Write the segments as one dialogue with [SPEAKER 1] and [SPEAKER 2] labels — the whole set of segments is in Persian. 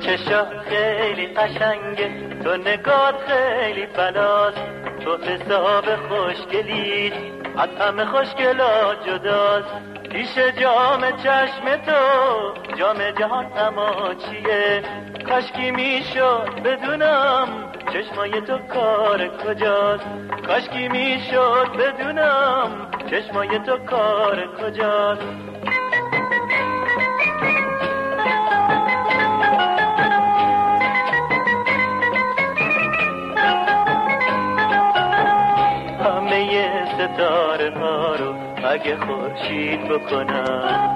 [SPEAKER 1] چشا خیلی قشنگه، تو نگات خیلی بلاست، تو حساب خوشگلیت از همه خوشگلا جداست. پیش جام چشم تو جام جهان اما چیه؟ کاشکی میشد بدونم چشمای تو کار کجاست، کاشکی میشد بدونم چشمای تو کار کجاست. همه ستاره ها رو اگه خورشید بکنم،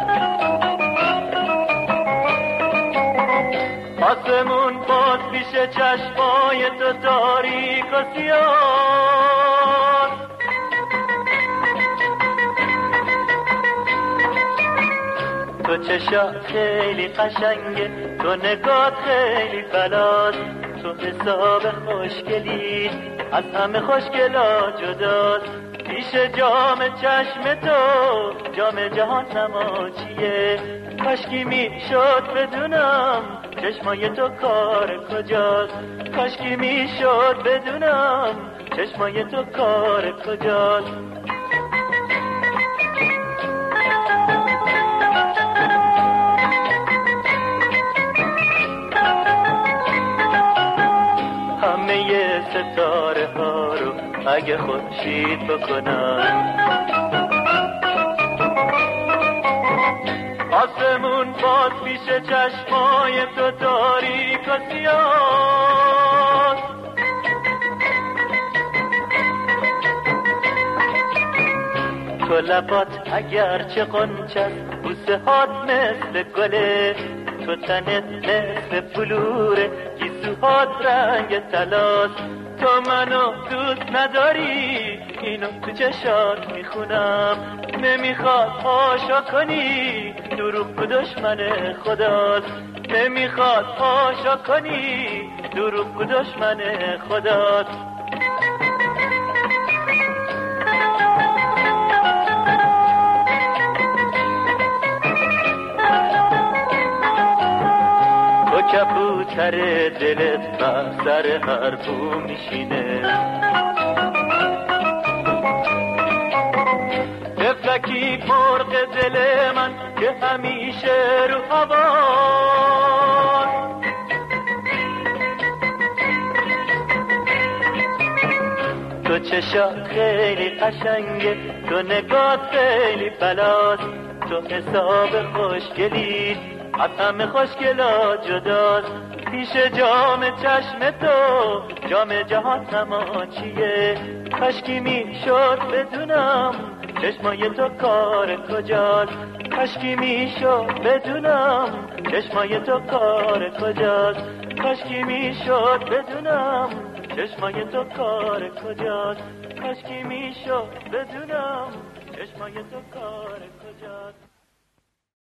[SPEAKER 1] آسمون باز پیش چشمای تو تاریک و سیاه. تو چشا خیلی قشنگه، تو نگات خیلی بلاست، تو حساب خوشگلی از همه خوشگلا جداست. پیش جام چشم تو جام جهان نما چیه؟ کاشکی میشد بدونم چشمای تو کار کجاست، کاشکی میشد بدونم چشمای تو کار کجاست. همه ستاره ها رو اگه خورشید بکنم، آسمون باز پیش چشمای تو تاریک و سیاه. تو لبات اگر چه غنچست، بوسه هات مثل گله، تو تنت مثل بلوره، گیسوهات رنگ طلاست. تو منو دوست نداری اینو تو چشات میخونم، نمیخواد پاشا کنی دروغ و دشمن خداست، نمیخواد پاشا کنی دروغ و دشمن خداست. تو کبوتر دلت بر سر هر بو میشینه، تفلکی مرغ دل من که همیشه رو هواست. تو چشا خیلی قشنگه، تو نگات خیلی بلاست، تو حساب خوشگلیت از همه خوشگلا جداست. پیش جام چشم تو جام جهان نما چیه؟ کاشکی میشد بدونم چشمای تو کار کجاست، کاشکی میشد بدونم چشمای تو کار کجاست، کاشکی میشد بدونم چشمای تو کار کجاست، کاشکی میشد بدونم چشمای تو کار کجاست.